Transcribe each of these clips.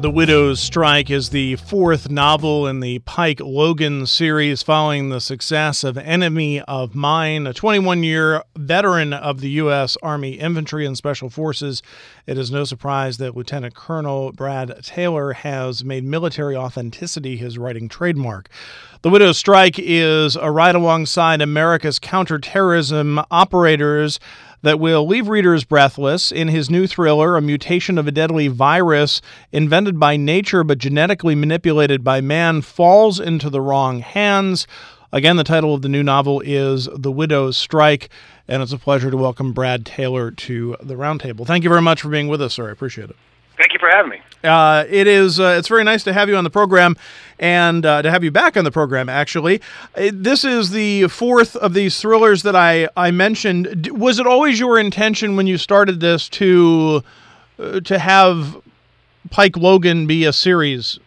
The Widow's Strike is the fourth novel in the Pike Logan series following the success of Enemy of Mine. A 21-year veteran of the U.S. Army Infantry and Special Forces, it is no surprise that Lieutenant Colonel Brad Taylor has made military authenticity his writing trademark. The Widow's Strike is a ride alongside America's counterterrorism operators that will leave readers breathless. In his new thriller, a mutation of a deadly virus invented by nature but genetically manipulated by man falls into the wrong hands. Again, the title of the new novel is The Widow's Strike, and it's a pleasure to welcome Brad Taylor to the Roundtable. Thank you very much for being with us, sir. I appreciate it. Thank you for having me. It's very nice to have you on the program and to have you back on the program, actually. This is the fourth of these thrillers that I mentioned. Was it always your intention when you started this to have Pike Logan be a series?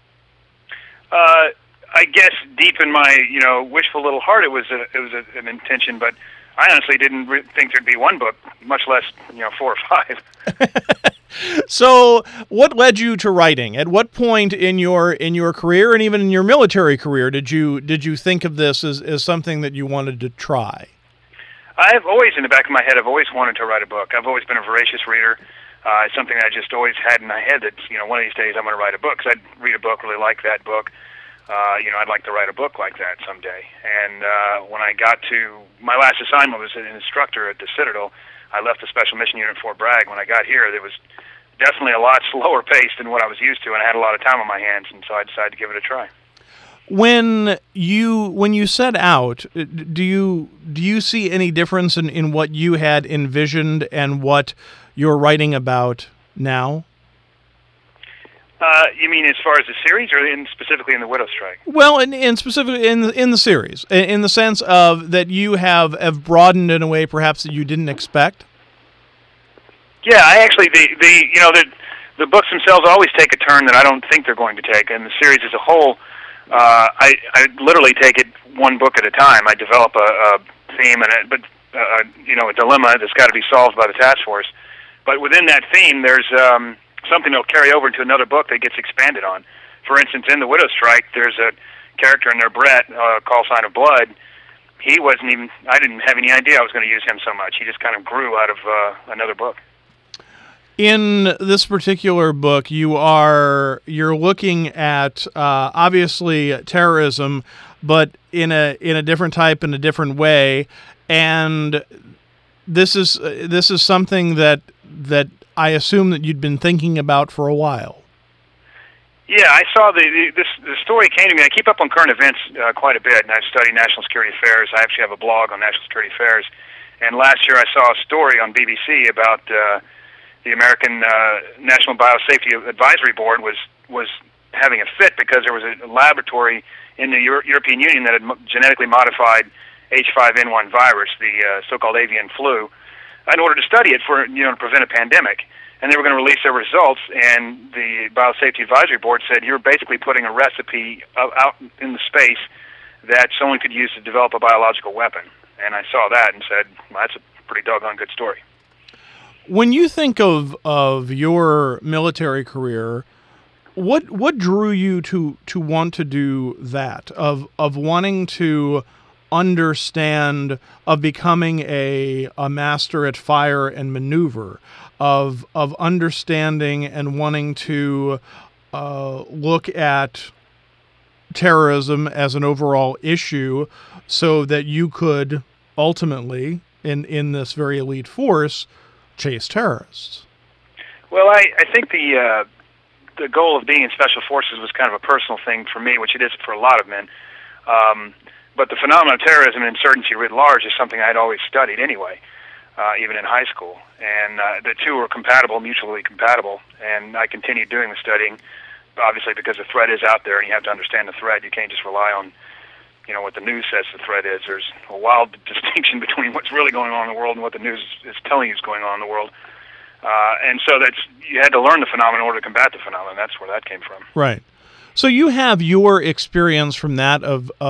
I guess deep in my wishful little heart it was an intention, but I honestly didn't think there'd be one book, much less 4 or 5. So, what led you to writing? At what point in your career and even in your military career did you think of this as something that you wanted to try? I've always, in the back of my head, I've always wanted to write a book. I've always been a voracious reader. It's something I just always had in my head that one of these days I'm going to write a book. Because I'd read a book, really like that book. I'd like to write a book like that someday. And when I got to my last assignment was an instructor at the Citadel. I left the Special Mission Unit Fort Bragg. When I got here, there was definitely a lot slower pace than what I was used to, and I had a lot of time on my hands, and so I decided to give it a try. When you set out, do you see any difference in what you had envisioned and what you're writing about now? You mean as far as the series, or specifically in The Widow's Strike? Well, in specifically in the series, in the sense of that you have broadened in a way perhaps that you didn't expect. Yeah, I actually the books themselves always take a turn that I don't think they're going to take, and the series as a whole, I literally take it one book at a time. I develop a theme and a dilemma that's got to be solved by the task force. But within that theme, there's something that'll carry over into another book that gets expanded on. For instance, in The Widow's Strike, there's a character in there, Brett, Call Sign of Blood. I didn't have any idea I was going to use him so much. He just kind of grew out of another book. In this particular book, you're looking at obviously terrorism, but in a different type, in a different way, and this is something that I assume that you'd been thinking about for a while. Yeah, I saw the story came to me. I keep up on current events quite a bit, and I study national security affairs. I actually have a blog on national security affairs, and last year I saw a story on BBC about the American National Biosafety Advisory Board was having a fit because there was a laboratory in the European Union that had genetically modified H5N1 virus, the so-called avian flu, in order to study it to prevent a pandemic. And they were going to release their results, and the Biosafety Advisory Board said, you're basically putting a recipe out in the space that someone could use to develop a biological weapon. And I saw that and said, well, that's a pretty doggone good story. When you think of your military career, what drew you to want to do that, of wanting to understand, of becoming a master at fire and maneuver, of understanding and wanting to look at terrorism as an overall issue so that you could ultimately, in this very elite force, chase terrorists? Well, I think the goal of being in Special Forces was kind of a personal thing for me, which it is for a lot of men. But the phenomenon of terrorism and insurgency writ large is something I'd always studied anyway, even in high school. And the two were compatible, mutually compatible, and I continued doing the studying, obviously because the threat is out there and you have to understand the threat. You can't just rely on what the news says the threat is. There's a wild distinction between what's really going on in the world and what the news is telling you is going on in the world. And so you had to learn the phenomenon in order to combat the phenomenon. That's where that came from. Right. So you have your experience from that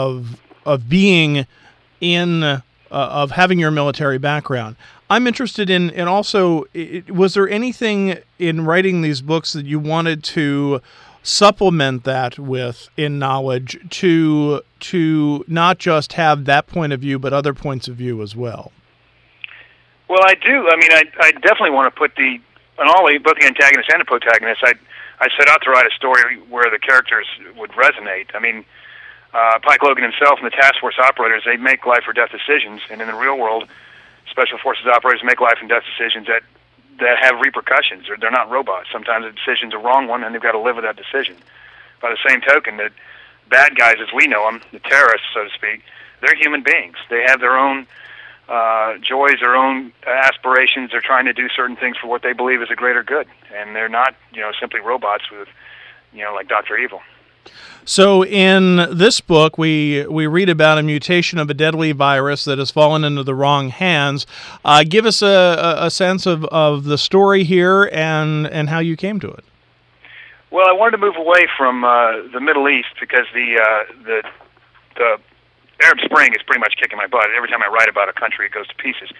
of being in, of having your military background. I'm interested in also, was there anything in writing these books that you wanted to supplement that with in knowledge to not just have that point of view, but other points of view as well. Well, I do. I mean, I definitely want to put both the antagonist and the protagonist. I set out to write a story where the characters would resonate. I mean, Pike Logan himself and the task force operators, they make life or death decisions, and in the real world, special forces operators make life and death decisions that have repercussions. They're not robots. Sometimes the decision's a wrong one, and they've got to live with that decision. By the same token, the bad guys, as we know them, the terrorists, so to speak, they're human beings. They have their own joys, their own aspirations. They're trying to do certain things for what they believe is a greater good, and they're not, simply robots with, like Dr. Evil. So in this book, we read about a mutation of a deadly virus that has fallen into the wrong hands. Give us a sense of the story here and how you came to it. Well, I wanted to move away from the Middle East because the Arab Spring is pretty much kicking my butt. Every time I write about a country, it goes to pieces.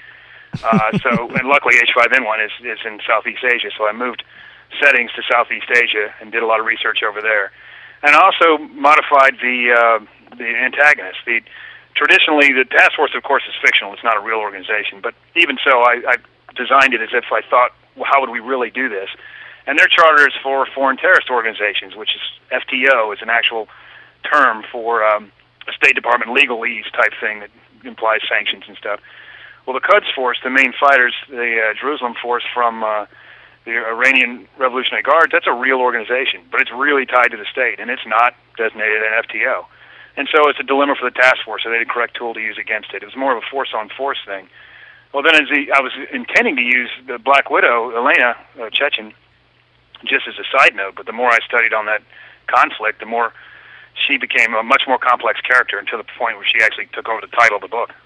And luckily H5N1 is in Southeast Asia, so I moved settings to Southeast Asia and did a lot of research over there. And I also modified the antagonist. Traditionally, the task force, of course, is fictional. It's not a real organization. But even so, I designed it as if I thought, well, how would we really do this? And their charter is for foreign terrorist organizations, which is FTO, is an actual term for a State Department legalese type thing that implies sanctions and stuff. Well, the Quds Force, the main fighters, the Jerusalem force from the Iranian Revolutionary Guard, that's a real organization, but it's really tied to the state, and it's not designated an FTO. And so it's a dilemma for the task force, so they had the correct tool to use against it. It was more of a force-on-force thing. Well, then I was intending to use the Black Widow, Elena Chechen, just as a side note, but the more I studied on that conflict, the more she became a much more complex character until the point where she actually took over the title of the book.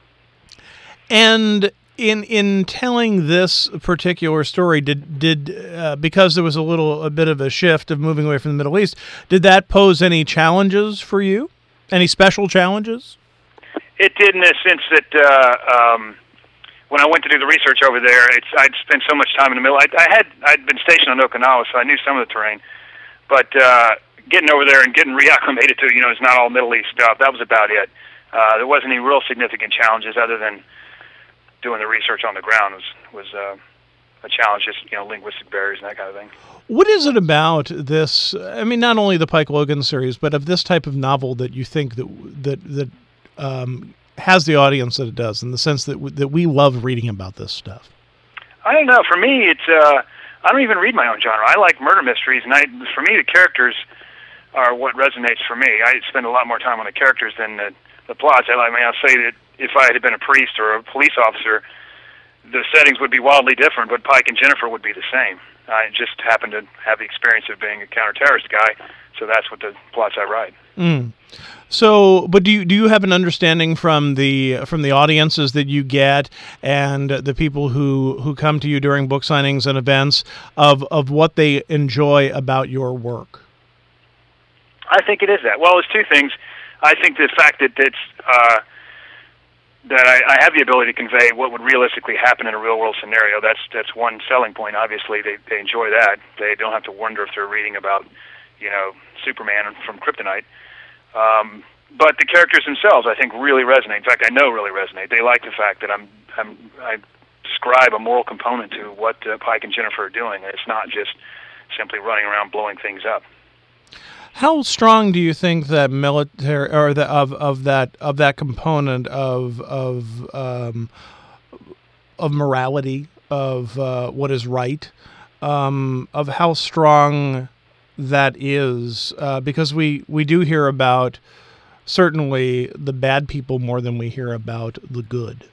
And in telling this particular story, did because there was a bit of a shift of moving away from the Middle East, did that pose any challenges for you? Any special challenges? It did, in the sense that when I went to do the research over there, I'd spent so much time in the middle. I'd been stationed on Okinawa, so I knew some of the terrain, but getting over there and getting reacclimated to it's not all Middle East stuff. That was about it. There wasn't any real significant challenges other than doing the research on the ground was a challenge, just linguistic barriers and that kind of thing. What is it about this? I mean, not only the Pike Logan series, but of this type of novel that you think that has the audience that it does, in the sense that we love reading about this stuff? I don't know. For me, it's I don't even read my own genre. I like murder mysteries, and for me, the characters are what resonates for me. I spend a lot more time on the characters than the plots. I'll say that if I had been a priest or a police officer, the settings would be wildly different, but Pike and Jennifer would be the same. I just happen to have the experience of being a counter-terrorist guy, so that's what the plots I write. Mm. So, but do you have an understanding from the audiences that you get and the people who come to you during book signings and events of what they enjoy about your work? I think it is that. Well, there's two things. I think the fact that it's that I have the ability to convey what would realistically happen in a real-world scenario. That's one selling point. Obviously, they enjoy that. They don't have to wonder if they're reading about, Superman from Kryptonite. But the characters themselves, I think, really resonate. In fact, I know really resonate. They like the fact that I describe a moral component to what Pike and Jennifer are doing. It's not just simply running around blowing things up. How strong do you think that military or of that component of morality, of what is right, of how strong that is? Because we do hear about certainly the bad people more than we hear about the good.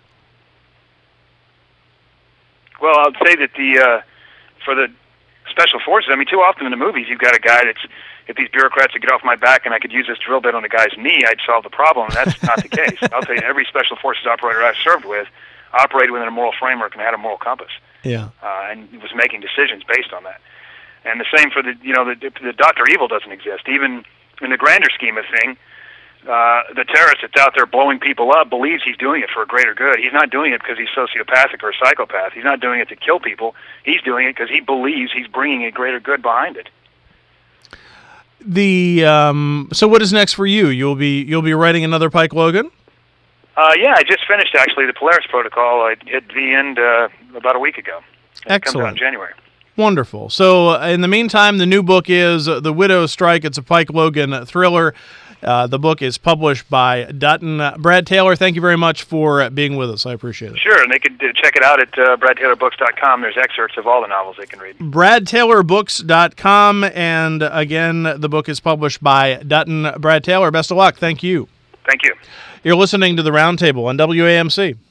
Well, I'd say that for the special forces, too often in the movies you've got a guy that's, if these bureaucrats would get off my back and I could use this drill bit on the guy's knee, I'd solve the problem. And that's not the case. I'll tell you, every special forces operator I've served with operated within a moral framework and had a moral compass. Yeah. And was making decisions based on that. And the same for the Dr. Evil doesn't exist. Even in the grander scheme of things, the terrorist that's out there blowing people up believes he's doing it for a greater good. He's not doing it because he's sociopathic or a psychopath. He's not doing it to kill people. He's doing it because he believes he's bringing a greater good behind it. So what is next for you? You'll be writing another Pike Logan? Yeah, I just finished actually the Polaris Protocol. I hit the end about a week ago. It comes out in January. Wonderful. So in the meantime, the new book is The Widow's Strike. It's a Pike Logan thriller. The book is published by Dutton. Brad Taylor, thank you very much for being with us. I appreciate it. Sure, and they could check it out at bradtaylorbooks.com. There's excerpts of all the novels they can read. bradtaylorbooks.com, and again, the book is published by Dutton. Brad Taylor, best of luck. Thank you. Thank you. You're listening to The Roundtable on WAMC.